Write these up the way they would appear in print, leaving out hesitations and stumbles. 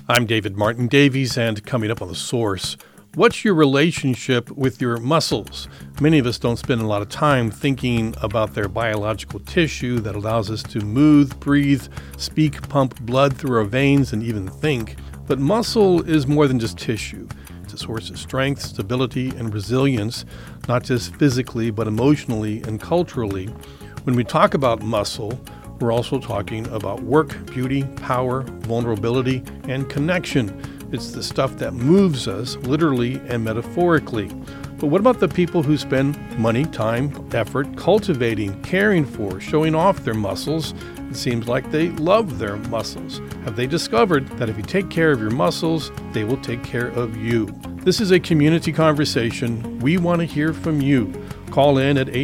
I'm David Martin Davies, and coming up on The Source, what's your relationship with your muscles? Many of us don't spend a lot of time thinking about their biological tissue that allows us to move, breathe, speak, pump blood through our veins, and even think. But muscle is more than just tissue. It's a source of strength, stability, and resilience, not just physically, but emotionally and culturally. When we talk about muscle, we're also talking about work, beauty, power, vulnerability, and connection. It's the stuff that moves us, literally and metaphorically. But what about the people who spend money, time, effort cultivating, caring for, showing off their muscles? It seems like they love their muscles. Have they discovered that if you take care of your muscles, they will take care of you? This is a community conversation. We want to hear from you. Call in at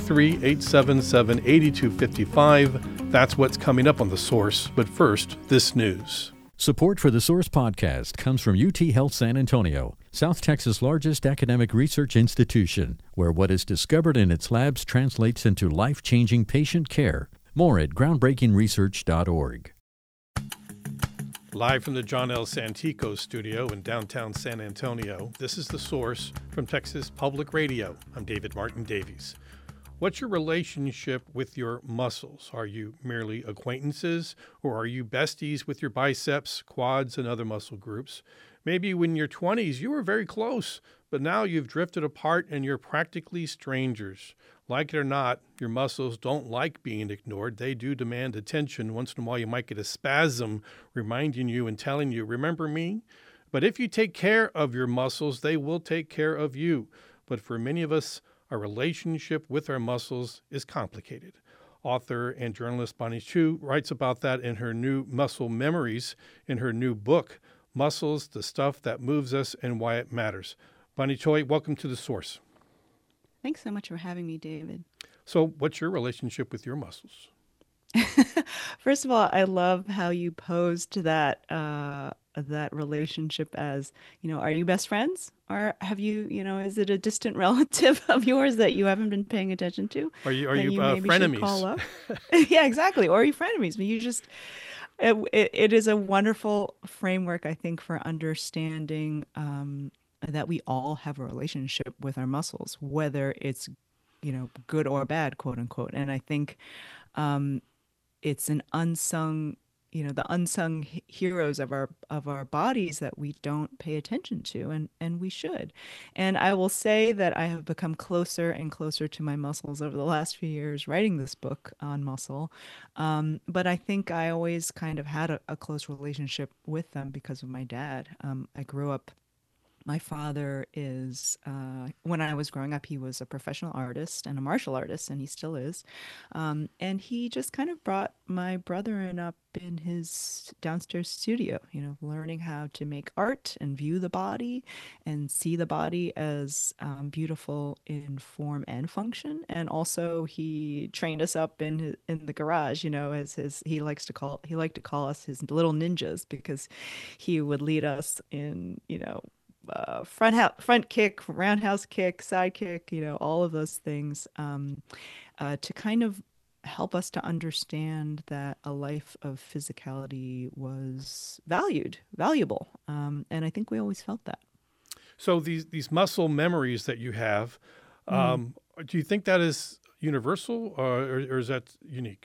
833-877-8255. That's what's coming up on The Source. But first, this news. Support for The Source podcast comes from UT Health San Antonio, South Texas' largest academic research institution, where what is discovered in its labs translates into life-changing patient care. More at groundbreakingresearch.org. Live from the John L. Santico studio in downtown San Antonio, this is The Source from Texas Public Radio. I'm David Martin Davies. What's your relationship with your muscles? Are you merely acquaintances, or are you besties with your biceps, quads, and other muscle groups? Maybe when you're 20s, you were very close, but now you've drifted apart and you're practically strangers. Like it or not, your muscles don't like being ignored. They do demand attention. Once in a while, you might get a spasm reminding you and telling you, remember me? But if you take care of your muscles, they will take care of you. But for many of us, our relationship with our muscles is complicated. Author and journalist Bonnie Chiu writes about that in her new Muscle Memories, in her new book, Muscles, the Stuff That Moves Us and Why It Matters. Bonnie Chiu, welcome to The Source. Thanks so much for having me, David. So what's your relationship with your muscles? First of all, I love how you posed that relationship as, are you best friends? Or have you, is it a distant relative of yours that you haven't been paying attention to? Are you maybe frenemies? Should call up? Yeah, exactly. Or are you frenemies? But it is a wonderful framework, I think, for understanding that we all have a relationship with our muscles, whether it's, good or bad, quote unquote. And I think it's an unsung, the unsung heroes of our bodies that we don't pay attention to, and we should. And I will say that I have become closer and closer to my muscles over the last few years writing this book on muscle. But I think I always kind of had a close relationship with them because of my dad. I grew up. My father is, when I was growing up, he was a professional artist and a martial artist, and he still is. And he just kind of brought my brother and up in his downstairs studio, learning how to make art and view the body and see the body as beautiful in form and function. And also he trained us up in the garage, as he liked to call us his little ninjas, because he would lead us in, front kick, roundhouse kick, side kick, all of those things, to kind of help us to understand that a life of physicality was valuable. And I think we always felt that. So these muscle memories that you have, do you think that is universal or is that unique?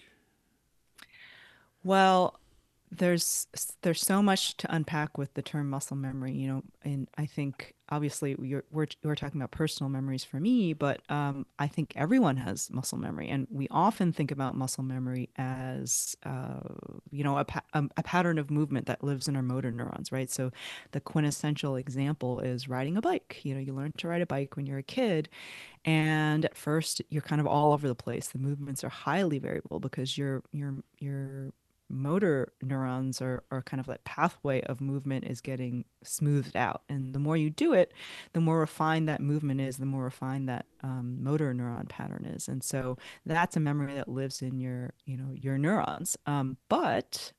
Well, there's so much to unpack with the term muscle memory, and I think obviously we're talking about personal memories for me, but I think everyone has muscle memory, and we often think about muscle memory as a pattern of movement that lives in our motor neurons, right? So the quintessential example is riding a bike. You learn to ride a bike when you're a kid, and at first you're kind of all over the place. The movements are highly variable because your motor neurons are kind of that pathway of movement is getting smoothed out. And the more you do it, the more refined that movement is, the more refined that motor neuron pattern is. And so that's a memory that lives in your neurons. But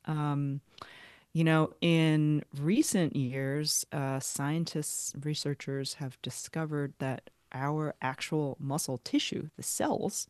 in recent years, scientists, researchers have discovered that our actual muscle tissue, the cells,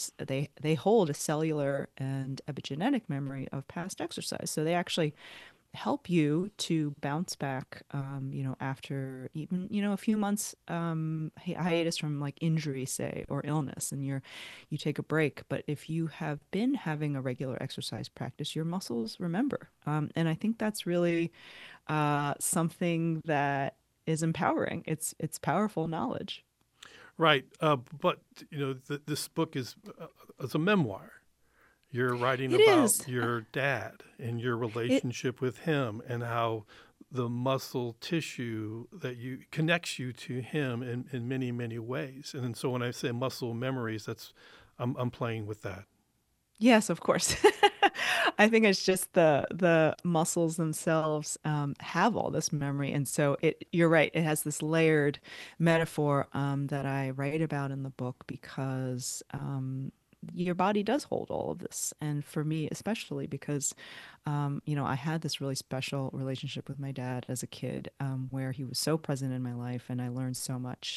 they hold a cellular and epigenetic memory of past exercise. So they actually help you to bounce back, after even, a few months hiatus from like injury, say, or illness, and you take a break. But if you have been having a regular exercise practice, your muscles remember. And I think that's really something that is empowering. It's powerful knowledge. Right. But, this book is it's a memoir. You're writing It about is. your dad and your relationship with him and how the muscle tissue that you connects you to him in many, many ways. And so when I say muscle memories, I'm playing with that. Yes, of course. I think it's just the muscles themselves have all this memory, and so you're right. It has this layered metaphor that I write about in the book because your body does hold all of this, and for me especially because I had this really special relationship with my dad as a kid, where he was so present in my life, and I learned so much.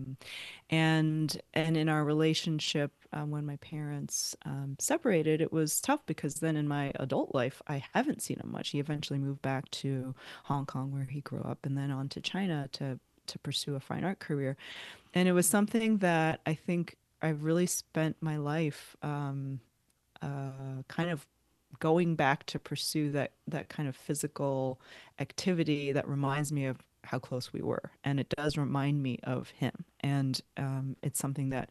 And in our relationship, when my parents separated, it was tough because then in my adult life, I haven't seen him much. He eventually moved back to Hong Kong, where he grew up, and then on to China to pursue a fine art career. And it was something that I think I've really spent my life kind of going back to pursue that kind of physical activity that reminds me of how close we were, and it does remind me of him. And it's something that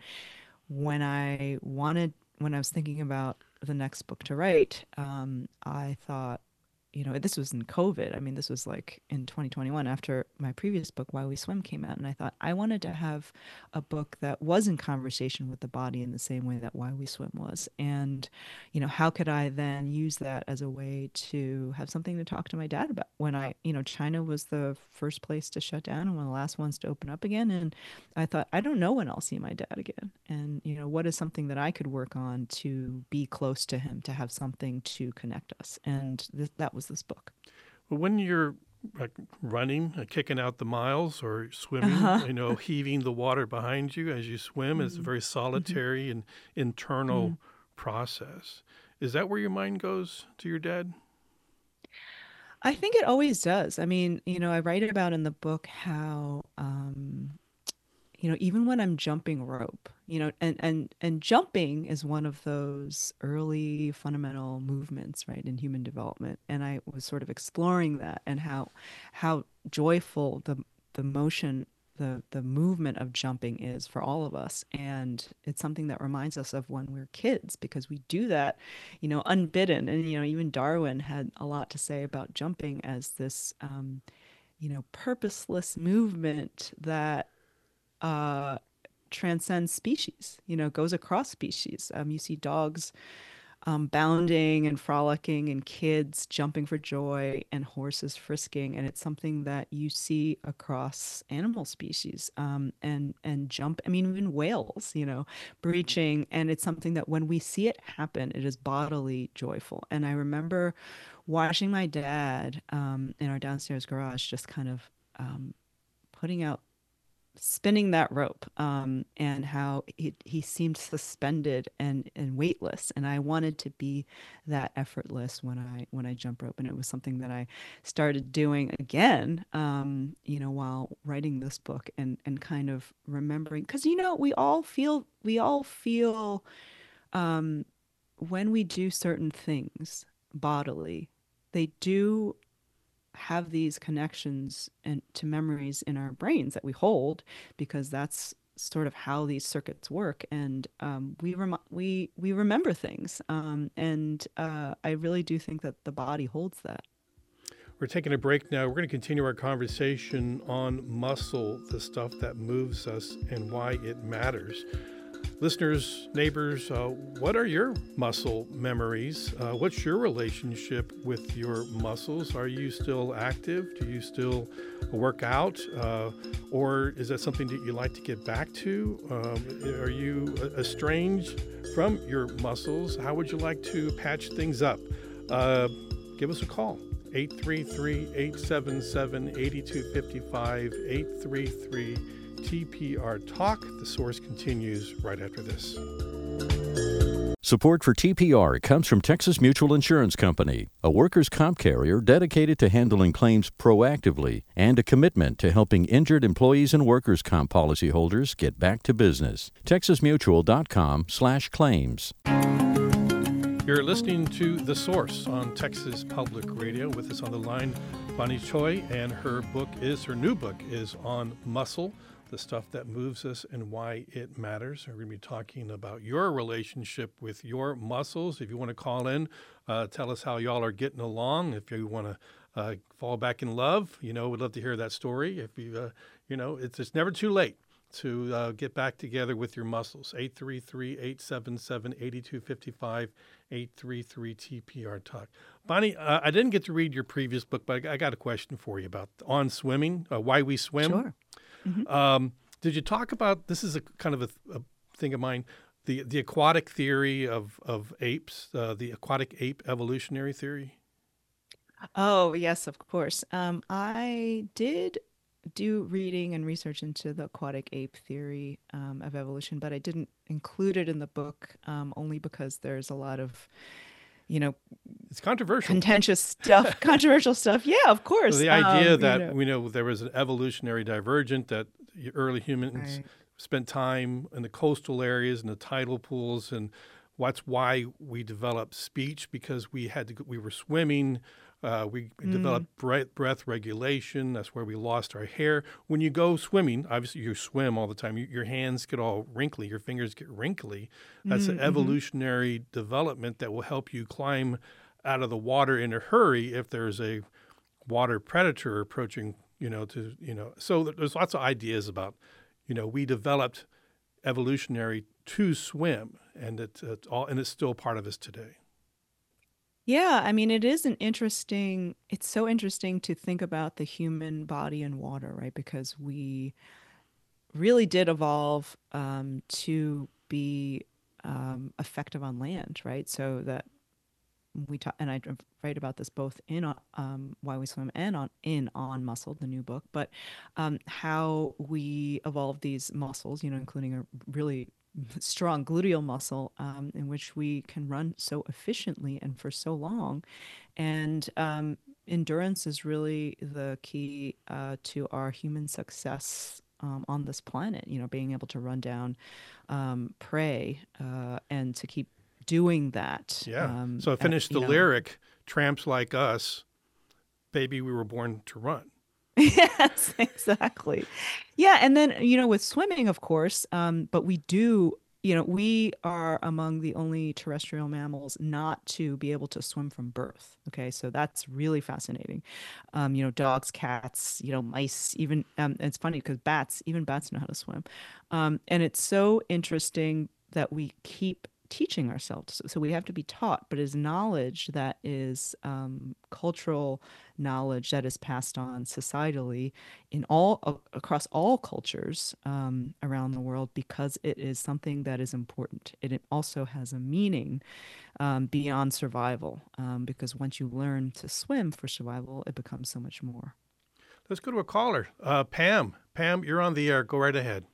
when I was thinking about the next book to write, I thought, this was in COVID. I mean, this was like in 2021 after my previous book, Why We Swim, came out. And I thought I wanted to have a book that was in conversation with the body in the same way that Why We Swim was. And, how could I then use that as a way to have something to talk to my dad about when China was the first place to shut down and one of the last ones to open up again. And I thought, I don't know when I'll see my dad again. And, what is something that I could work on to be close to him, to have something to connect us. And that was this book. Well, when you're running, kicking out the miles, or swimming, heaving the water behind you as you swim, it's a very solitary and internal process. Is that where your mind goes to your dad? I think it always does. I mean, I write about in the book how even when I'm jumping rope, and jumping is one of those early fundamental movements, right, in human development. And I was sort of exploring that and how joyful the motion, the movement of jumping is for all of us. And it's something that reminds us of when we're kids, because we do that, unbidden. And, even Darwin had a lot to say about jumping as this, purposeless movement that transcends species, goes across species. You see dogs bounding and frolicking, and kids jumping for joy, and horses frisking, and it's something that you see across animal species. And jump. I mean, even whales, breaching, and it's something that when we see it happen, it is bodily joyful. And I remember watching my dad in our downstairs garage, just kind of spinning that rope, and how he seemed suspended and weightless. And I wanted to be that effortless when I jump rope. And it was something that I started doing again, while writing this book, and kind of remembering, because, we all feel when we do certain things bodily, they do have these connections and to memories in our brains that we hold, because that's sort of how these circuits work. And we remember things, and I really do think that the body holds that. We're taking a break now. We're going to continue our conversation on muscle, the stuff that moves us and why it matters. Listeners, neighbors, what are your muscle memories? What's your relationship with your muscles? Are you still active? Do you still work out? Or is that something that you like to get back to? Are you estranged from your muscles? How would you like to patch things up? Give us a call. 833-877-8255, 833 TPR Talk. The Source continues right after this. Support for TPR comes from Texas Mutual Insurance Company, a workers' comp carrier dedicated to handling claims proactively and a commitment to helping injured employees and workers' comp policyholders get back to business. TexasMutual.com/claims. You're listening to The Source on Texas Public Radio. With us on the line, Bonnie Choi, and her new book is on muscle, the stuff that moves us and why it matters. We're going to be talking about your relationship with your muscles. If you want to call in, tell us how y'all are getting along. If you want to fall back in love, we'd love to hear that story. If you, it's never too late to get back together with your muscles. 833-877-8255, 833-TPR-TALK. Bonnie, I didn't get to read your previous book, but I got a question for you about on swimming, why we swim. Sure. Mm-hmm. Did you talk about, this is a kind of a thing of mine, the aquatic theory of apes, the aquatic ape evolutionary theory? Oh, yes, of course. I did do reading and research into the aquatic ape theory of evolution, but I didn't include it in the book only because there's a lot of, it's controversial, contentious stuff, controversial stuff. Yeah, of course. So the idea that there was an evolutionary divergent, that early humans spent time in the coastal areas and the tidal pools, and that's why we developed speech, because we were swimming. We developed breath regulation. That's where we lost our hair. When you go swimming, obviously you swim all the time. Your hands get all wrinkly. Your fingers get wrinkly. That's an evolutionary development that will help you climb out of the water in a hurry if there's a water predator approaching, So there's lots of ideas about, we developed evolutionary to swim, and it's still part of us today. Yeah, I mean, it's so interesting to think about the human body in water, right? Because we really did evolve to be effective on land, right? So that and I write about this both in Why We Swim and on Muscle, the new book, but how we evolved these muscles, including a really strong gluteal muscle in which we can run so efficiently and for so long. And endurance is really the key to our human success on this planet, being able to run down prey and to keep doing that. Yeah. So finish the lyric, tramps like us, baby, we were born to run. Yes, exactly. Yeah. And then, with swimming, of course, but we are among the only terrestrial mammals not to be able to swim from birth. Okay. So that's really fascinating. Dogs, cats, mice, even, it's funny because even bats know how to swim. And it's so interesting that we keep teaching ourselves. So we have to be taught, but it's knowledge that is cultural knowledge that is passed on societally across all cultures around the world, because it is something that is important. It also has a meaning beyond survival, because once you learn to swim for survival, it becomes so much more. Let's go to a caller. Pam. Pam, you're on the air. Go right ahead.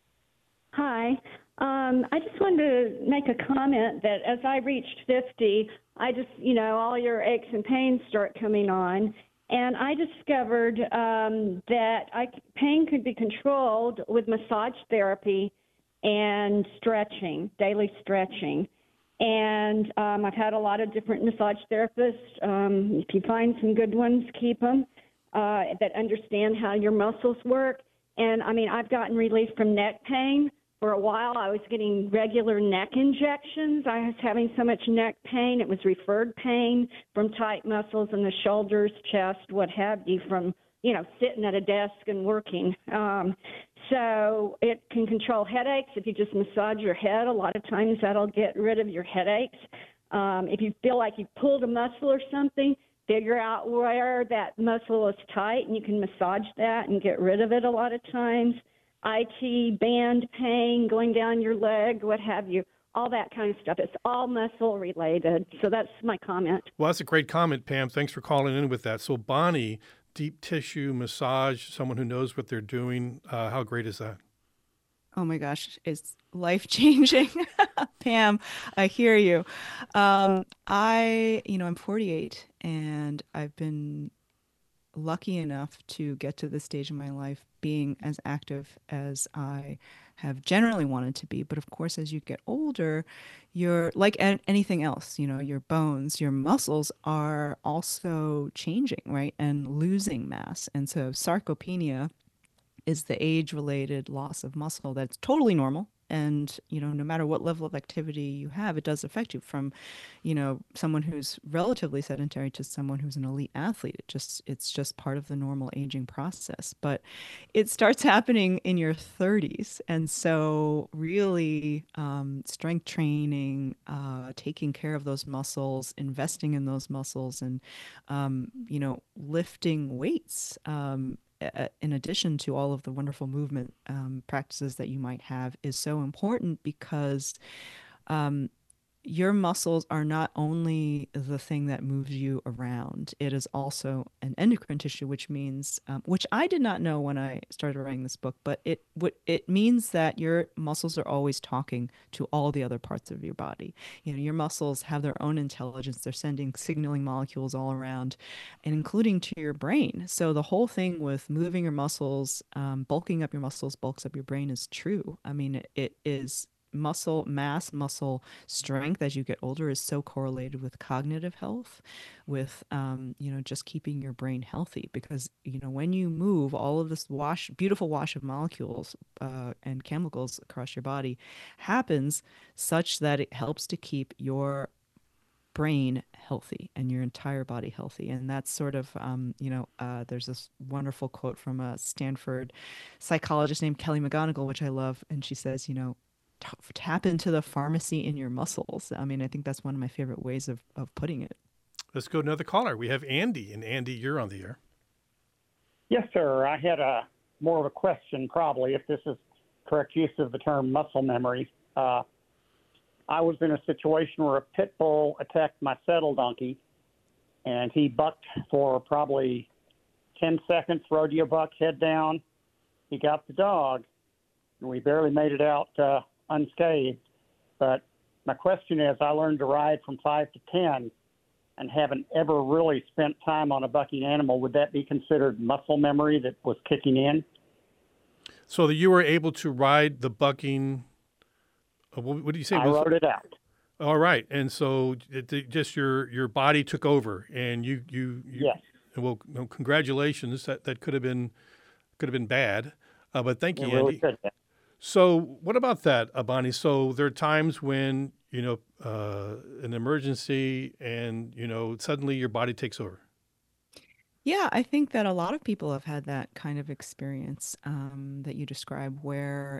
Hi. I just wanted to make a comment that as I reached 50, I just, all your aches and pains start coming on. And I discovered that pain could be controlled with massage therapy and stretching, daily stretching. And I've had a lot of different massage therapists. If you find some good ones, keep them, that understand how your muscles work. And, I've gotten relief from neck pain. For a while, I was getting regular neck injections. I was having so much neck pain. It was referred pain from tight muscles in the shoulders, chest, what have you, from, sitting at a desk and working. So it can control headaches. If you just massage your head, a lot of times that'll get rid of your headaches. If you feel like you pulled a muscle or something, figure out where that muscle is tight, and you can massage that and get rid of it a lot of times. IT, band pain, going down your leg, what have you, all that kind of stuff. It's all muscle related. So that's my comment. Well, that's a great comment, Pam. Thanks for calling in with that. So Bonnie, deep tissue massage, someone who knows what they're doing, how great is that? Oh my gosh, it's life changing. Pam, I hear you. I'm 48 and I've been lucky enough to get to this stage in my life being as active as I have generally wanted to be. But of course, as you get older, you're like anything else, your bones, your muscles are also changing, right? And losing mass. And so sarcopenia is the age-related loss of muscle that's totally normal. And, no matter what level of activity you have, it does affect you from, someone who's relatively sedentary to someone who's an elite athlete. It's just part of the normal aging process. But it starts happening in your 30s. And so really strength training, taking care of those muscles, investing in those muscles and, lifting weights. In addition to all of the wonderful movement practices that you might have, is so important because um, your muscles are not only the thing that moves you around, it is also an endocrine tissue, which means, which I did not know when I started writing this book, but it means that your muscles are always talking to all the other parts of your body. Your muscles have their own intelligence. They're sending signaling molecules all around, and including to your brain. So the whole thing with moving your muscles, bulking up your muscles, bulks up your brain is true. I mean, it is muscle mass, muscle strength as you get older is so correlated with cognitive health, with just keeping your brain healthy. Because when you move, all of this beautiful wash of molecules and chemicals across your body happens such that it helps to keep your brain healthy and your entire body healthy. And that's sort of there's this wonderful quote from a Stanford psychologist named Kelly McGonigal, which I love, and she says, tap into the pharmacy in your muscles. I mean, I think that's one of my favorite ways of putting it. Let's go to another caller. We have Andy, and Andy, you're on the air. Yes, sir. I had more of a question, probably, if this is correct use of the term muscle memory. I was in a situation where a pit bull attacked my saddle donkey, and he bucked for probably 10 seconds, rodeo buck, head down. He got the dog, and we barely made it out unscathed. But my question is, I learned to ride from 5 to 10 and haven't ever really spent time on a bucking animal. Would that be considered muscle memory that was kicking in? So that you were able to ride the bucking, what do you say? I wrote it out. All right. And so just your body took over, and you Yes. Well, congratulations. That could have been bad. But thank you, It really Andy. could have. So what about that, Bonnie? So there are times when, an emergency and, suddenly your body takes over. Yeah, I think that a lot of people have had that kind of experience that you describe, where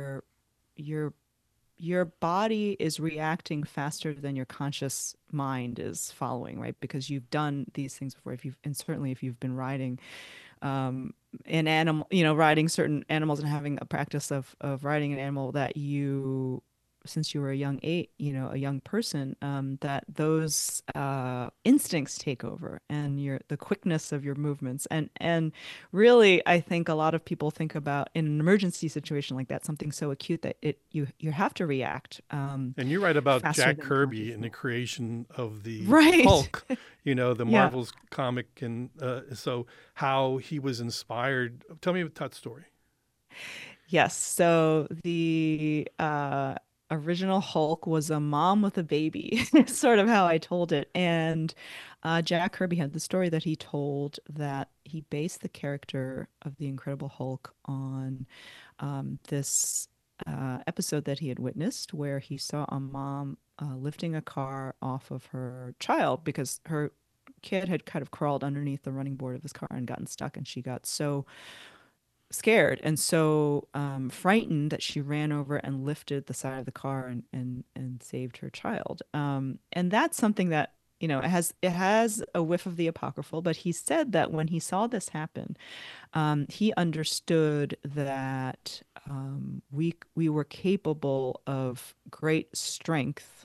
your body is reacting faster than your conscious mind is following, right? Because you've done these things before. And certainly if you've been riding an animal, riding certain animals and having a practice of riding an animal that since you were a young person, that those instincts take over, and the quickness of your movements. And really, I think a lot of people think about, in an emergency situation like that, something so acute that you have to react. And you write about faster Jack than Kirby conscious and the mind. creation of the Right. Hulk, the Yeah. Marvel's comic. And so how he was inspired. Tell me about that story. Yes. So the original Hulk was a mom with a baby, sort of how I told it. And Jack Kirby had the story that he told, that he based the character of the Incredible Hulk on this episode that he had witnessed, where he saw a mom lifting a car off of her child because her kid had kind of crawled underneath the running board of his car and gotten stuck, and she got so scared and so frightened that she ran over and lifted the side of the car and saved her child. And that's something that, it has a whiff of the apocryphal, but he said that when he saw this happen, he understood that we were capable of great strength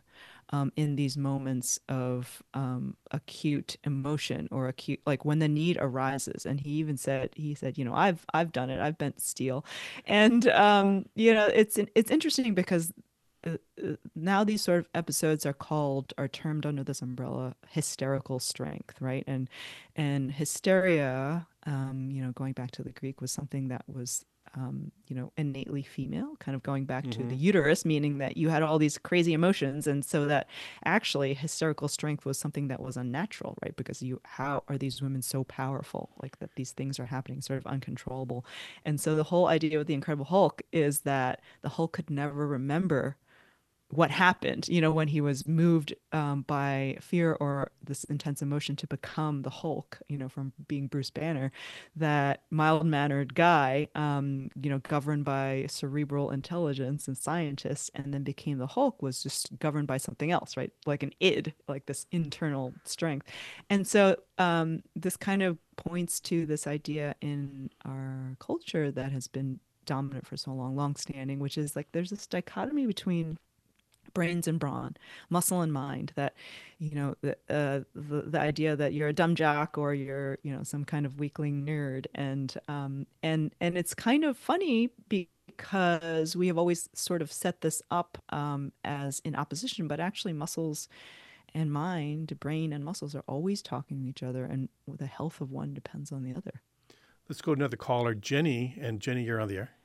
in these moments of acute emotion or acute, like when the need arises. And he said, you know, I've done it. I've bent steel. And you know, it's interesting because now these sort of episodes are termed under this umbrella hysterical strength, right? And hysteria, you know, going back to the Greek, was something that was you know, innately female, kind of going back to the uterus, meaning that you had all these crazy emotions. And so that actually hysterical strength was something that was unnatural, right? Because how are these women so powerful, like that these things are happening sort of uncontrollable? And so the whole idea with the Incredible Hulk is that the Hulk could never remember what happened, you know, when he was moved by fear or this intense emotion to become the Hulk, you know, from being Bruce Banner, that mild-mannered guy, you know, governed by cerebral intelligence and scientists, and then became the Hulk, was just governed by something else, right? Like an id, like this internal strength. And so this kind of points to this idea in our culture that has been dominant for so long, long-standing, which is like there's this dichotomy between brains and brawn, muscle and mind, that, you know, the idea that you're a dumb jock or you're, you know, some kind of weakling nerd. And it's kind of funny because we have always sort of set this up as in opposition, but actually muscles and mind, brain and muscles are always talking to each other, and the health of one depends on the other. Let's go to another caller, Jenny. And Jenny, you're on the air.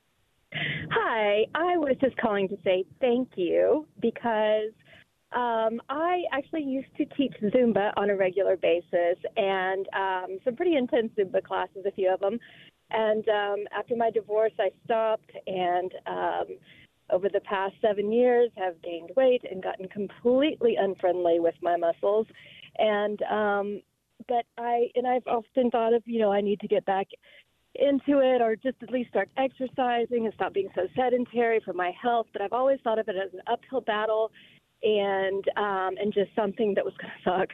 Hi, I was just calling to say thank you because I actually used to teach Zumba on a regular basis, and some pretty intense Zumba classes, a few of them. And after my divorce, I stopped, and over the past 7 years have gained weight and gotten completely unfriendly with my muscles. And but I've often thought of, you know, I need to get back into it, or just at least start exercising and stop being so sedentary for my health. But I've always thought of it as an uphill battle, and just something that was going to suck.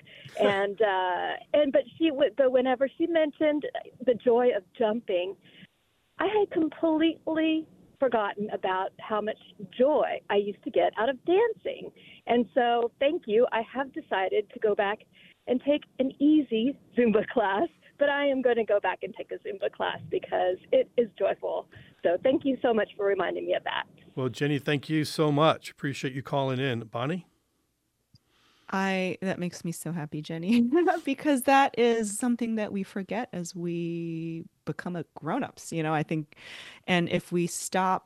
But whenever she mentioned the joy of jumping, I had completely forgotten about how much joy I used to get out of dancing. And so, thank you. I have decided to go back and take an easy Zumba class, but I am going to go back and take a Zumba class because it is joyful. So thank you so much for reminding me of that. Well, Jenny, thank you so much. Appreciate you calling in. Bonnie? That makes me so happy, Jenny, because that is something that we forget as we become grown-ups, you know, I think. And if we stop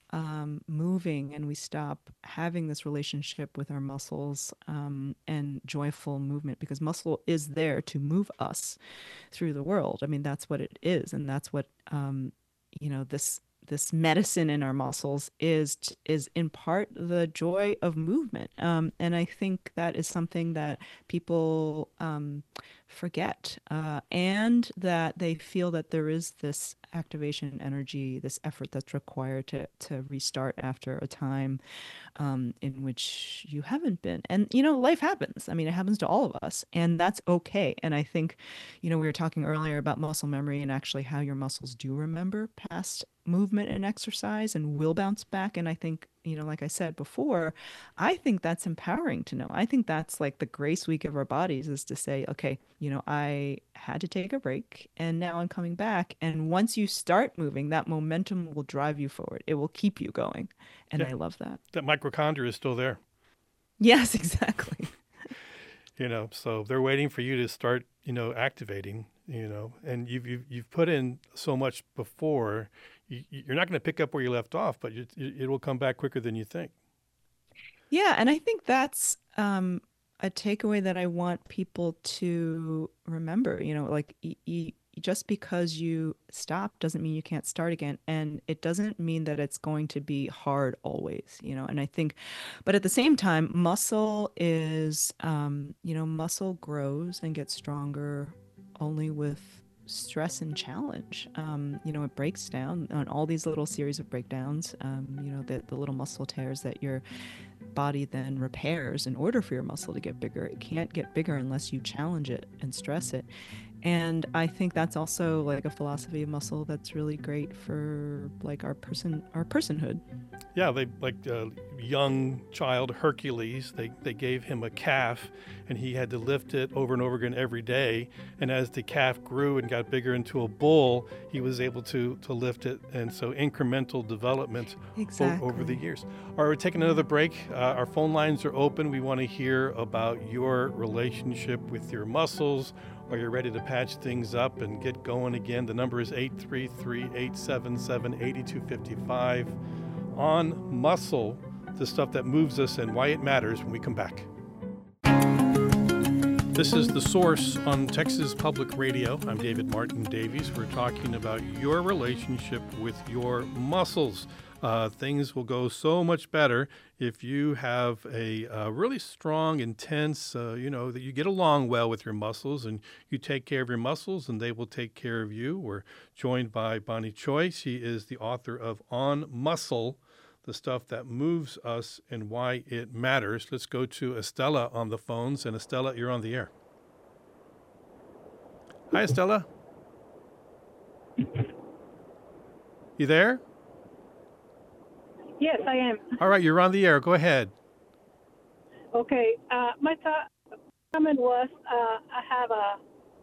moving and we stop having this relationship with our muscles and joyful movement, because muscle is there to move us through the world. I mean, that's what it is. And that's what, you know, this medicine in our muscles is in part the joy of movement. And I think that is something that people forget, and that they feel that there is this activation energy, this effort that's required to restart after a time in which you haven't been. And, you know, life happens. I mean, it happens to all of us, and that's okay. And I think, you know, we were talking earlier about muscle memory and actually how your muscles do remember past movement and exercise and will bounce back. And I think, you know, like I said before, I think that's empowering to know. I think that's like the grace we give our bodies, is to say, okay, you know, I had to take a break and now I'm coming back. And once you start moving, that momentum will drive you forward. It will keep you going. And I love that. That mitochondria is still there. Yes, exactly. You know, so they're waiting for you to start, you know, activating, you know, and you've put in so much before. You're not going to pick up where you left off, but it will come back quicker than you think. Yeah, and I think that's a takeaway that I want people to remember. You know, like just because you stop doesn't mean you can't start again, and it doesn't mean that it's going to be hard always. You know, and I think, but at the same time, muscle is, you know, muscle grows and gets stronger only with stress and challenge. You know, it breaks down on all these little series of breakdowns, you know, the little muscle tears that your body then repairs in order for your muscle to get bigger. It can't get bigger unless you challenge it and stress it. And I think that's also like a philosophy of muscle that's really great for like our personhood. Yeah, they like young child Hercules. They gave him a calf, and he had to lift it over and over again every day. And as the calf grew and got bigger into a bull, he was able to lift it. And so incremental development over the years. All right, we're taking another break. Our phone lines are open. We want to hear about your relationship with your muscles. Are you ready to patch things up and get going again? The number is 833-877-8255. On Muscle, the stuff that moves us and why it matters, when we come back. This is The Source on Texas Public Radio. I'm David Martin Davies. We're talking about your relationship with your muscles. Things will go so much better if you have a really strong, intense, that you get along well with your muscles and you take care of your muscles and they will take care of you. We're joined by Bonnie Choi. She is the author of On Muscle, the stuff that moves us and why it matters. Let's go to Estella on the phones. And Estella, you're on the air. Hi, Estella. You there? Yes, I am. All right, you're on the air. Go ahead. Okay. My comment was I have a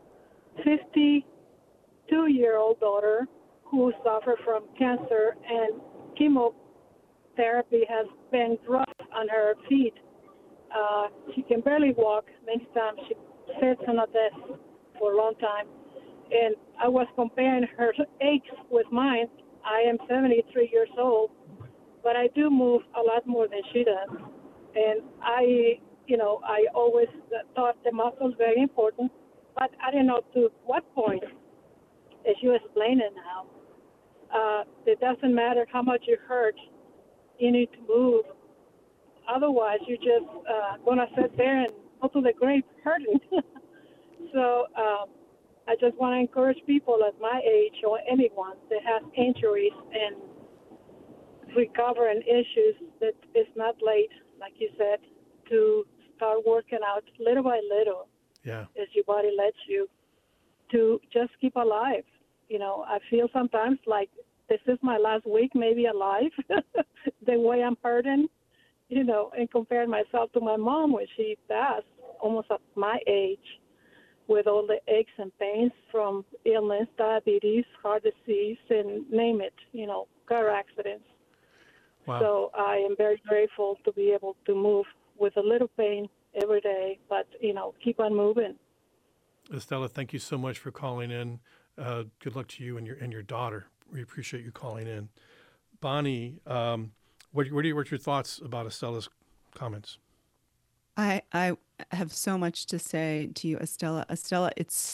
52-year-old daughter who suffers from cancer, and chemotherapy has been rough on her feet. She can barely walk. Many times she sits on a desk for a long time. And I was comparing her aches with mine. I am 73 years old, but I do move a lot more than she does. And I always thought the muscle is very important, but I didn't know to what point, as you explain it now. It doesn't matter how much you hurt, you need to move. Otherwise, you're just going to sit there and go to the grave hurting. So I just want to encourage people at my age or anyone that has injuries and recovering issues that it's not late, like you said, to start working out little by little as your body lets you to just keep alive. I feel sometimes like this is my last week maybe alive, the way I'm hurting, and comparing myself to my mom when she passed almost at my age with all the aches and pains from illness, diabetes, heart disease, and name it, car accidents. Wow. So I am very grateful to be able to move with a little pain every day, but, keep on moving. Estella, thank you so much for calling in. Good luck to you and your daughter. We appreciate you calling in. Bonnie, what's your thoughts about Estella's comments? I have so much to say to you, Estella. Estella,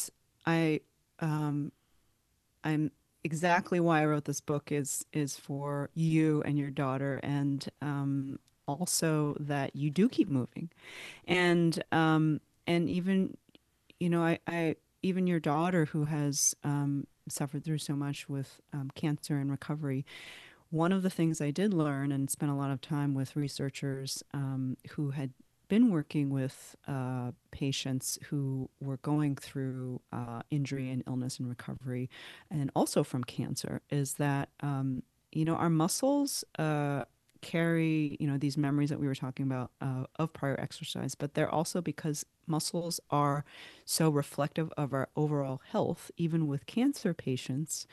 I'm exactly why I wrote this book is for you and your daughter, and also that you do keep moving, and even I even your daughter who has suffered through so much with cancer and recovery. One of the things I did learn and spent a lot of time with researchers who had been working with patients who were going through injury and illness and recovery, and also from cancer, is that our muscles carry these memories that we were talking about of prior exercise, but they're also, because muscles are so reflective of our overall health, even with cancer patients.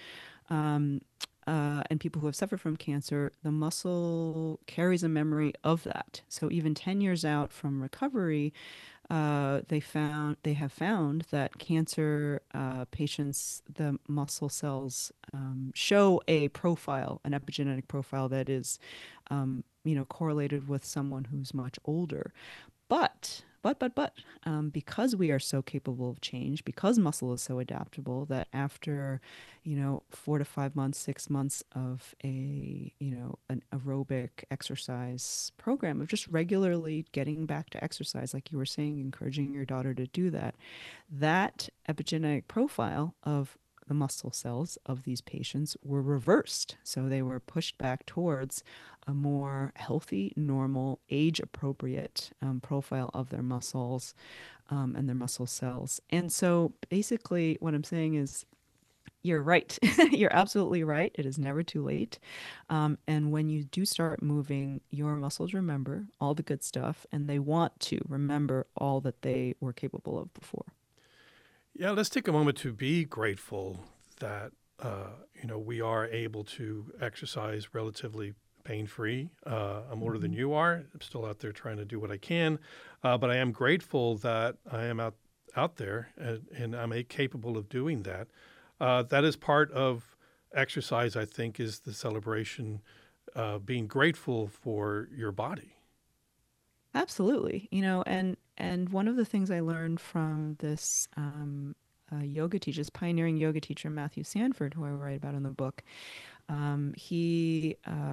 And people who have suffered from cancer, the muscle carries a memory of that. So even 10 years out from recovery, they have found that cancer patients, the muscle cells show a profile, an epigenetic profile that is, correlated with someone who's much older. But because we are so capable of change, because muscle is so adaptable, that after 4 to 5 months, 6 months of an aerobic exercise program of just regularly getting back to exercise, like you were saying, encouraging your daughter to do that, that epigenetic profile of the muscle cells of these patients were reversed. So they were pushed back towards a more healthy, normal, age-appropriate profile of their muscles and their muscle cells. And so basically what I'm saying is, you're right. You're absolutely right. It is never too late. And when you do start moving, your muscles remember all the good stuff, and they want to remember all that they were capable of before. Yeah, let's take a moment to be grateful that we are able to exercise relatively pain-free. I'm older than you are. I'm still out there trying to do what I can, but I am grateful that I am out there and I'm capable of doing that. That is part of exercise, I think, is the celebration, being grateful for your body. Absolutely. And one of the things I learned from this yoga teacher, this pioneering yoga teacher, Matthew Sanford, who I write about in the book, he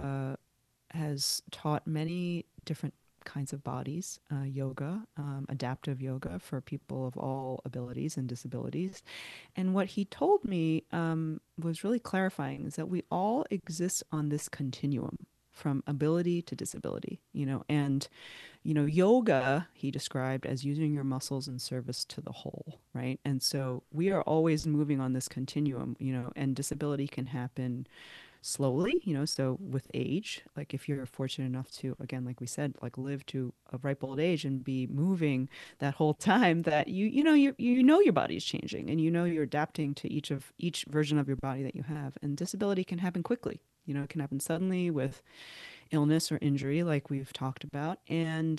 has taught many different kinds of bodies, yoga, adaptive yoga for people of all abilities and disabilities. And what he told me was really clarifying, is that we all exist on this continuum from ability to disability, and yoga he described as using your muscles in service to the whole, right? And so we are always moving on this continuum, and disability can happen slowly, so with age, like if you're fortunate enough to, again, like we said, like live to a ripe old age and be moving that whole time, that you know your body's changing, and you're adapting to each version of your body that you have. And disability can happen quickly. It can happen suddenly with illness or injury, like we've talked about, and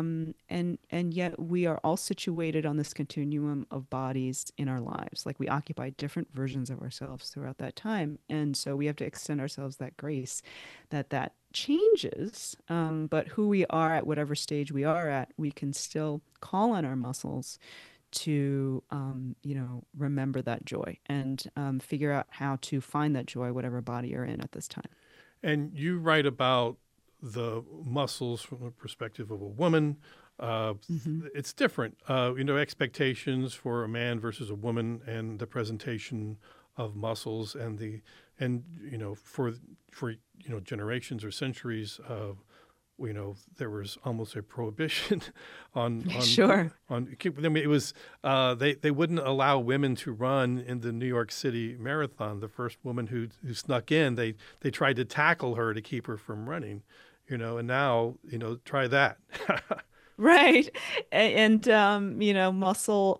yet we are all situated on this continuum of bodies in our lives. Like we occupy different versions of ourselves throughout that time, and so we have to extend ourselves that grace that changes. But who we are at whatever stage we are at, we can still call on our muscles to remember that joy and figure out how to find that joy, whatever body you're in at this time. And you write about the muscles from the perspective of a woman. It's different, expectations for a man versus a woman, and the presentation of muscles, and for generations or centuries of, there was almost a prohibition on sure. It was they wouldn't allow women to run in the New York City Marathon. The first woman who snuck in, they tried to tackle her to keep her from running, and now try that. Right. And muscles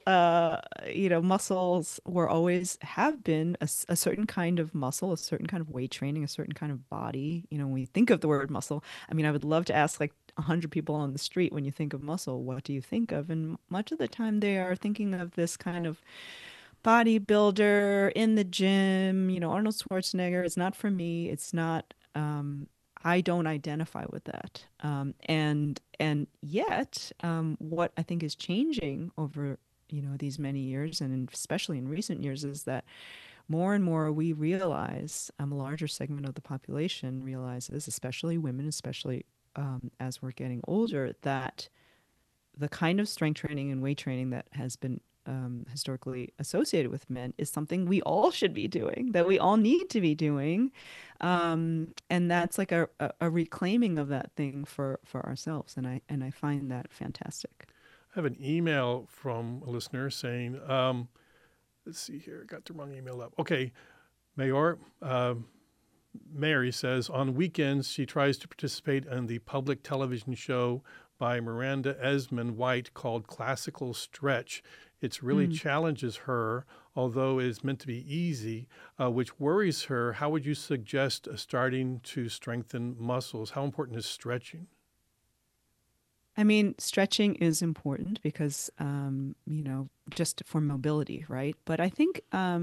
were always have been a certain kind of muscle, a certain kind of weight training, a certain kind of body. When we think of the word muscle, I mean, I would love to ask like 100 people on the street, when you think of muscle, what do you think of? And much of the time they are thinking of this kind of bodybuilder in the gym, Arnold Schwarzenegger. It's not for me. It's not, I don't identify with that. And yet, what I think is changing over, these many years, and especially in recent years, is that more and more we realize, a larger segment of the population realizes, especially women, especially as we're getting older, that the kind of strength training and weight training that has been historically associated with men is something we all should be doing, that we all need to be doing. And that's like a reclaiming of that thing for ourselves. And I find that fantastic. I have an email from a listener saying, let's see here, I got the wrong email up. Okay, Mayor, Mary says, on weekends she tries to participate in the public television show by Miranda Esmond White called Classical Stretch. It really challenges her, although it is meant to be easy, which worries her. How would you suggest starting to strengthen muscles? How important is stretching? I mean, stretching is important because, just for mobility, right? But I think,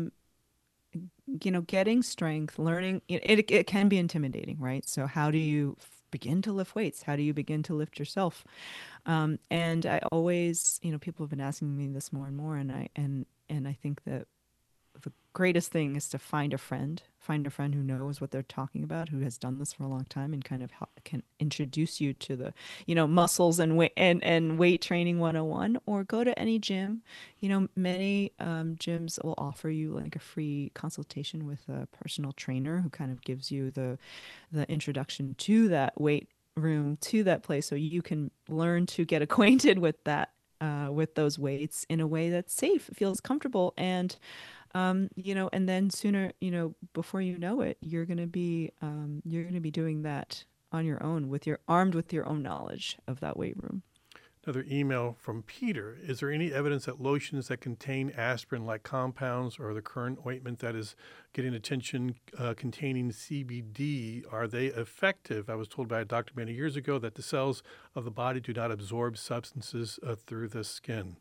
getting strength, learning, it can be intimidating, right? So how do you begin to lift weights? How do you begin to lift yourself? And I always, people have been asking me this more and more, and I think that the greatest thing is to find a friend who knows what they're talking about, who has done this for a long time, and kind of can introduce you to the, muscles and weight training 101, or go to any gym. Many gyms will offer you like a free consultation with a personal trainer who kind of gives you the introduction to that weight room, to that place, so you can learn to get acquainted with that, with those weights in a way that's safe, feels comfortable, and and then sooner, before you know it, you're gonna be doing that on your own, armed with your own knowledge of that weight room. Another email from Peter. Is there any evidence that lotions that contain aspirin-like compounds, or the current ointment that is getting attention containing CBD, are they effective? I was told by a doctor many years ago that the cells of the body do not absorb substances through the skin.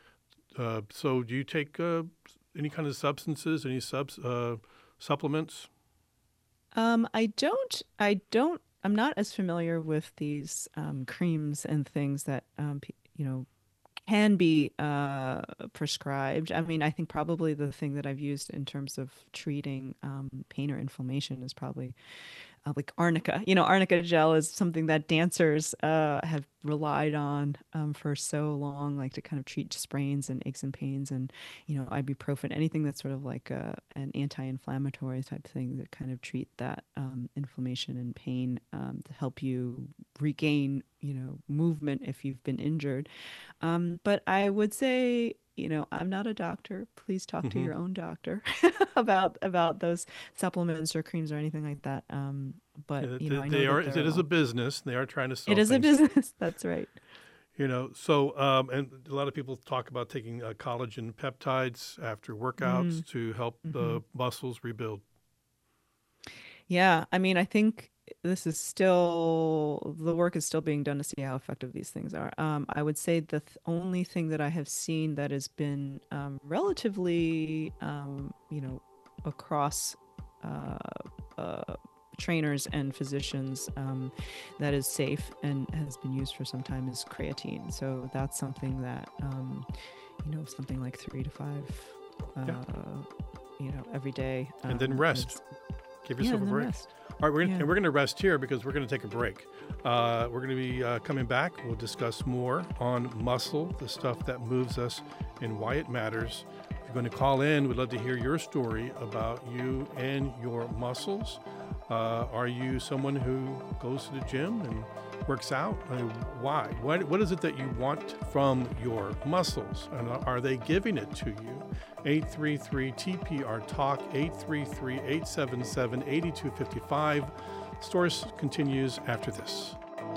So do you take any kind of substances, any supplements? I don't. I'm not as familiar with these creams and things that can be prescribed. I mean, I think probably the thing that I've used in terms of treating pain or inflammation is probably like arnica. Arnica gel is something that dancers have relied on for so long, like to kind of treat sprains and aches and pains, and ibuprofen, anything that's sort of like an anti-inflammatory type thing that kind of treat that inflammation and pain, to help you regain movement if you've been injured. But I would say, I'm not a doctor. Please talk to your own doctor about those supplements or creams or anything like that. But I know it is a business. They are trying to sell. It is things. a business. That's right. So and a lot of people talk about taking collagen peptides after workouts to help the muscles rebuild. Yeah, I mean, I think the work is still being done to see how effective these things are. I would say the only thing that I have seen that has been relatively, across trainers and physicians, that is safe and has been used for some time, is creatine. So that's something that, something like 3 to 5, every day. And then rest. Give yourself a break. Rest. All right, we're going to rest here because we're going to take a break. We're going to be coming back. We'll discuss more on muscle, the stuff that moves us, and why it matters. If you're going to call in, we'd love to hear your story about you and your muscles. Are you someone who goes to the gym and works out? I mean, why? What is it that you want from your muscles? And are they giving it to you? 833-TPR-TALK, 833-877-8255. Source continues after this.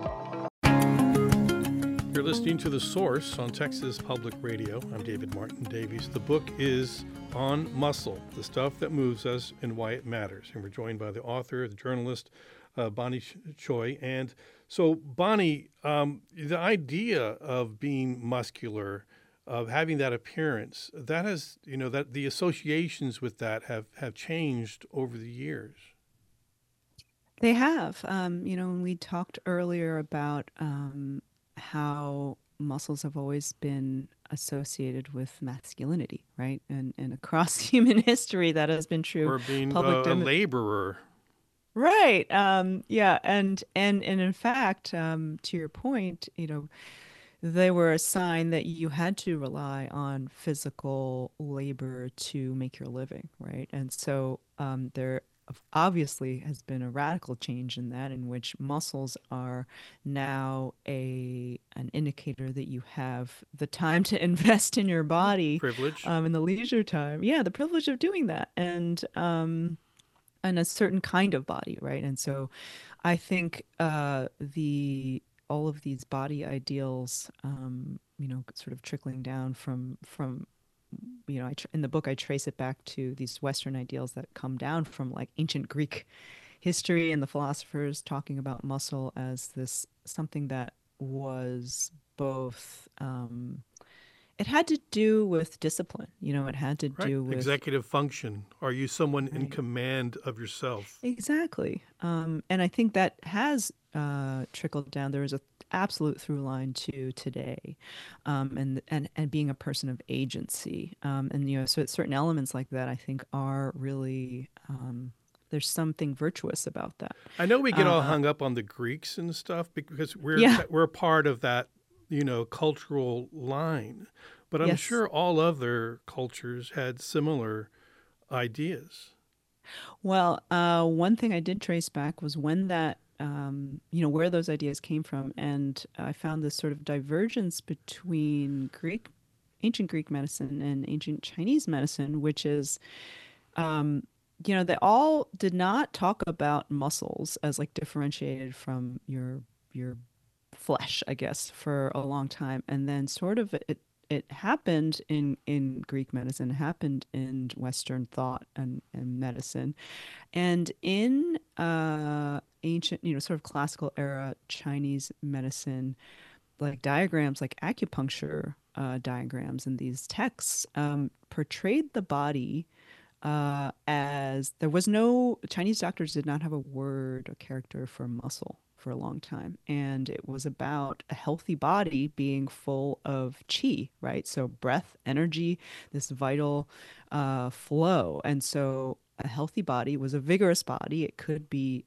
You're listening to The Source on Texas Public Radio. I'm David Martin Davies. The book is On Muscle, the stuff that moves us and why it matters. And we're joined by the author, the journalist, Bonnie Choi. And so, Bonnie, the idea of being muscular, of having that appearance, that has, that the associations with that have changed over the years. They have. When we talked earlier about how muscles have always been associated with masculinity, right? And across human history, that has been true. Or being a laborer. Right. Yeah. And in fact, to your point, they were a sign that you had to rely on physical labor to make your living, right? And so there obviously has been a radical change in that, in which muscles are now an indicator that you have the time to invest in your body. Privilege. In the leisure time. Yeah, the privilege of doing that. And a certain kind of body, right? And so I think all of these body ideals, sort of trickling down from in the book, I trace it back to these Western ideals that come down from like ancient Greek history and the philosophers talking about muscle as this something that was both It had to do with discipline. It had to Right. do with Executive function. Are you someone in right. command of yourself? Exactly. And I think that has trickled down. There is a absolute through line to today, and being a person of agency. And so certain elements like that, I think, are really there's something virtuous about that. I know we get all Uh, hung up on the Greeks and stuff because yeah. we're a part of that, cultural line. But I'm Yes. sure all other cultures had similar ideas. Well, one thing I did trace back was when that, where those ideas came from. And I found this sort of divergence between ancient Greek medicine and ancient Chinese medicine, which is, um, they all did not talk about muscles as like differentiated from your flesh, I guess, for a long time. And then sort of it happened in Greek medicine, happened in Western thought and medicine. And in ancient, sort of classical era Chinese medicine, like diagrams, like acupuncture diagrams in these texts, portrayed the body as there was no Chinese doctors did not have a word or character for muscle for a long time. And it was about a healthy body being full of qi, right? So breath, energy, this vital flow. And so a healthy body was a vigorous body. It could be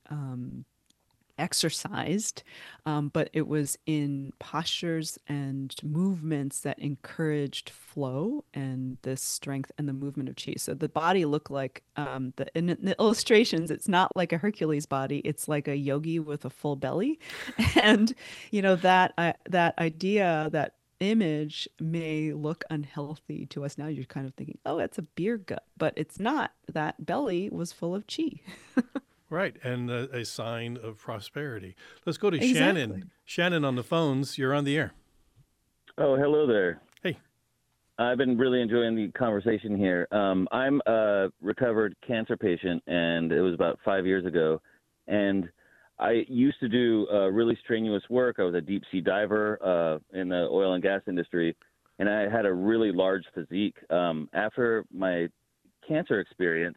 exercised, but it was in postures and movements that encouraged flow and this strength and the movement of chi. So the body looked like in the illustrations, it's not like a Hercules body; it's like a yogi with a full belly, and that idea that image may look unhealthy to us now. You're kind of thinking, oh, that's a beer gut, but it's not. That belly was full of chi. Right, and a sign of prosperity. Let's go to Exactly. Shannon. Shannon on the phones. You're on the air. Oh, hello there. Hey. I've been really enjoying the conversation here. I'm a recovered cancer patient, and it was about 5 years ago. And I used to do really strenuous work. I was a deep sea diver in the oil and gas industry, and I had a really large physique. After my cancer experience,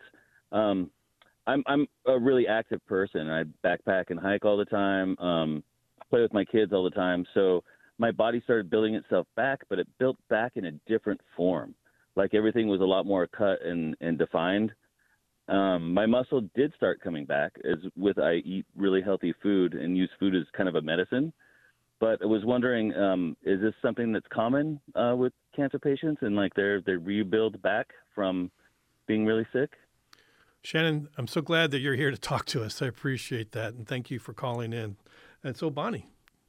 I'm a really active person. I backpack and hike all the time, play with my kids all the time. So my body started building itself back, but it built back in a different form. Like everything was a lot more cut and defined. My muscle did start coming back I eat really healthy food and use food as kind of a medicine. But I was wondering, is this something that's common with cancer patients and like they rebuild back from being really sick? Shannon, I'm so glad that you're here to talk to us. I appreciate that. And thank you for calling in. And so, Bonnie.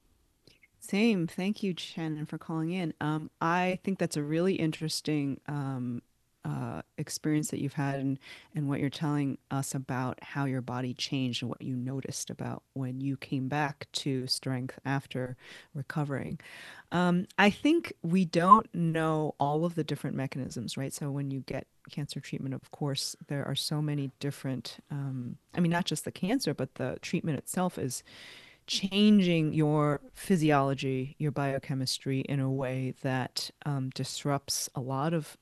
Same. Thank you, Shannon, for calling in. I think that's a really interesting experience that you've had and what you're telling us about how your body changed and what you noticed about when you came back to strength after recovering. I think we don't know all of the different mechanisms, right? So when you get cancer treatment, of course, there are so many different, not just the cancer, but the treatment itself is changing your physiology, your biochemistry in a way that disrupts a lot of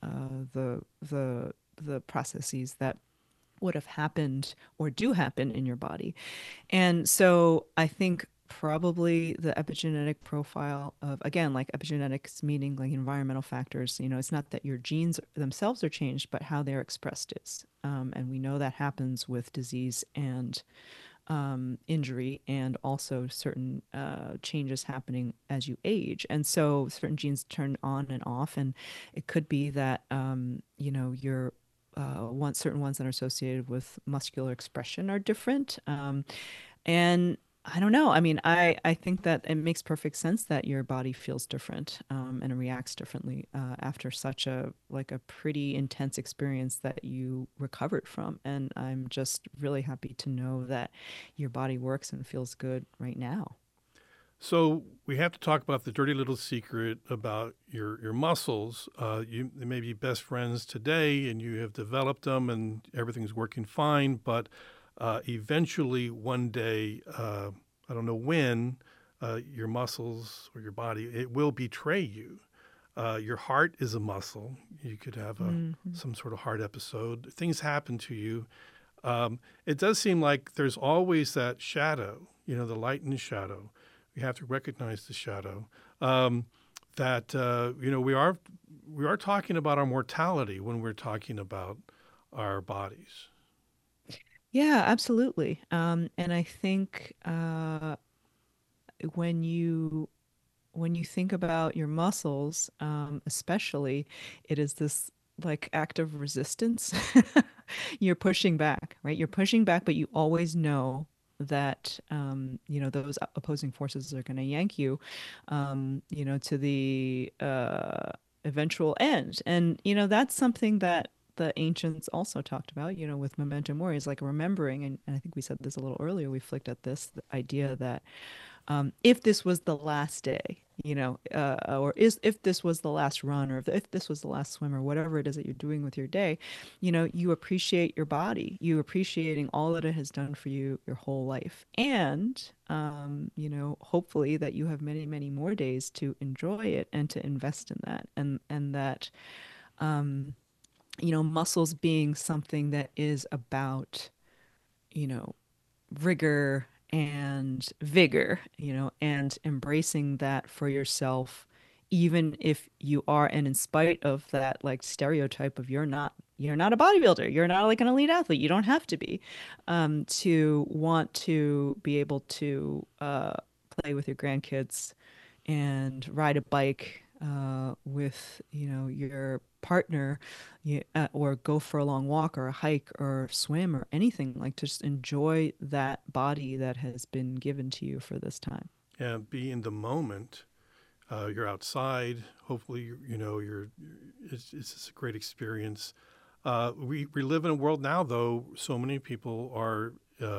the processes that would have happened or do happen in your body. And so I think probably the epigenetic profile of, again, like epigenetics meaning like environmental factors, it's not that your genes themselves are changed, but how they're expressed is. And we know that happens with disease and injury, and also certain changes happening as you age. And so certain genes turn on and off, and it could be that your certain ones that are associated with muscular expression are different. And I don't know. I think that it makes perfect sense that your body feels different and reacts differently after such a pretty intense experience that you recovered from. And I'm just really happy to know that your body works and feels good right now. So we have to talk about the dirty little secret about your muscles. They may be best friends today, and you have developed them, and everything's working fine. But eventually, one day, I don't know when, your muscles or your body, it will betray you. Your heart is a muscle. You could have some sort of heart episode. Things happen to you. It does seem like there's always that shadow, the light and the shadow. We have to recognize the shadow. We are talking about our mortality when we're talking about our bodies. Yeah, absolutely. And I think when you think about your muscles, especially, it is this like act of resistance. You're pushing back, right? You're pushing back, but you always know that those opposing forces are going to yank you, to the eventual end. And that's something that the ancients also talked about, with memento mori, is like remembering. And I think we said this a little earlier. We flicked at this, the idea that if this was the last day, if this was the last run, or if this was the last swim, or whatever it is that you're doing with your day, you appreciate your body, you appreciating all that it has done for you your whole life. And, hopefully that you have many, many more days to enjoy it and to invest in that. And that, muscles being something that is about, rigor and vigor, and embracing that for yourself, even if you are, and in spite of that like stereotype of you're not a bodybuilder, you're not like an elite athlete, you don't have to be, to want to be able to play with your grandkids and ride a bike with your partner, or go for a long walk or a hike or swim or anything, like just enjoy that body that has been given to you for this time. Yeah, be in the moment. You're outside. Hopefully, it's just a great experience. We live in a world now, though, so many people are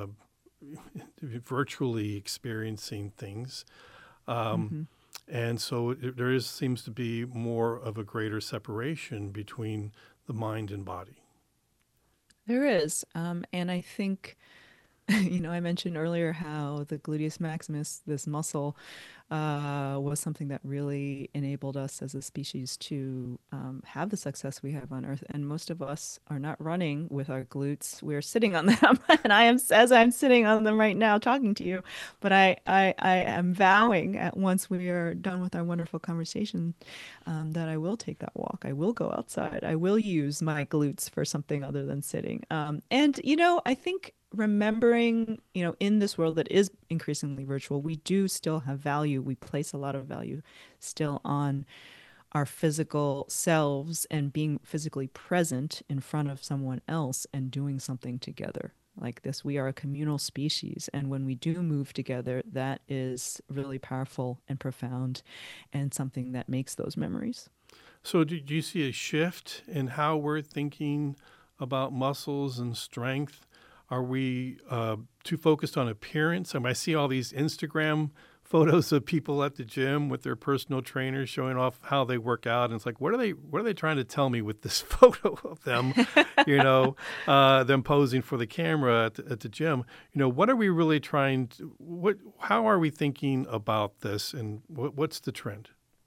virtually experiencing things. And so there seems to be more of a greater separation between the mind and body. There is. And I think, I mentioned earlier how the gluteus maximus, this muscle, was something that really enabled us as a species to have the success we have on Earth. And most of us are not running with our glutes. We're sitting on them. And as I'm sitting on them right now talking to you. But I am vowing at once we are done with our wonderful conversation, that I will take that walk. I will go outside. I will use my glutes for something other than sitting. And, I think remembering, in this world that is increasingly virtual, we do still have value. We place a lot of value still on our physical selves and being physically present in front of someone else and doing something together like this. We are a communal species. And when we do move together, that is really powerful and profound and something that makes those memories. So do you see a shift in how we're thinking about muscles and strength? Are we too focused on appearance? I see all these Instagram photos of people at the gym with their personal trainers showing off how they work out, and it's like, what are they trying to tell me with this photo of them? Them posing for the camera at the gym. What are we really trying to? How are we thinking about this, and what's the trend?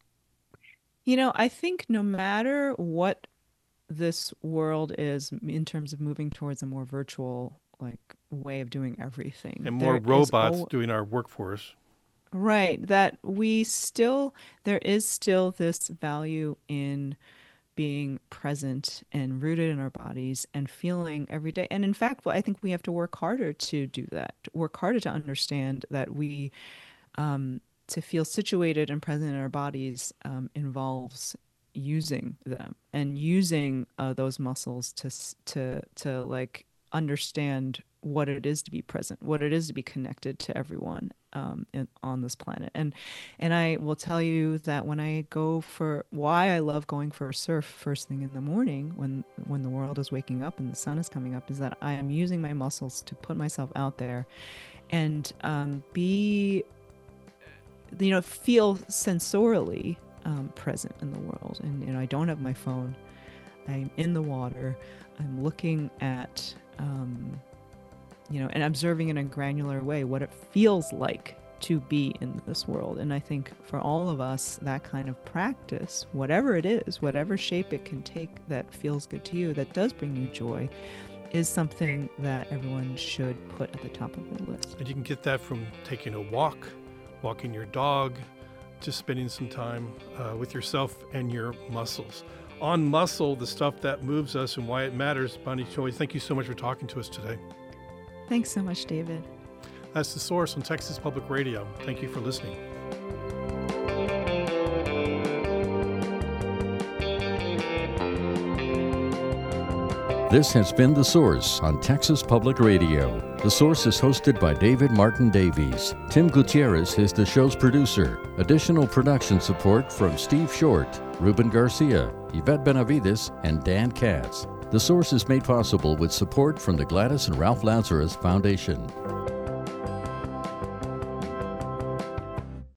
I think no matter what this world is in terms of moving towards a more virtual way of doing everything, and more robots doing our workforce, right, that there is still this value in being present and rooted in our bodies and feeling every day. And in fact, I think we have to work harder to do that, work harder to understand that we to feel situated and present in our bodies involves using them and using those muscles to understand what it is to be present, what it is to be connected to everyone on this planet. And I will tell you that when I go why I love going for a surf first thing in the morning when the world is waking up and the sun is coming up, is that I am using my muscles to put myself out there and feel sensorially present in the world. And I don't have my phone. I'm in the water. I'm looking at, and observing in a granular way what it feels like to be in this world. And I think for all of us, that kind of practice, whatever it is, whatever shape it can take that feels good to you, that does bring you joy, is something that everyone should put at the top of their list. And you can get that from taking a walk, walking your dog, just spending some time with yourself and your muscles. On Muscle, the stuff that moves us and why it matters. Bonnie Tsui, thank you so much for talking to us today. Thanks so much, David. That's The Source on Texas Public Radio. Thank you for listening. This has been The Source on Texas Public Radio. The Source is hosted by David Martin Davies. Tim Gutierrez is the show's producer. Additional production support from Steve Short, Ruben Garcia, Yvette Benavides, and Dan Katz. The Source is made possible with support from the Gladys and Ralph Lazarus Foundation.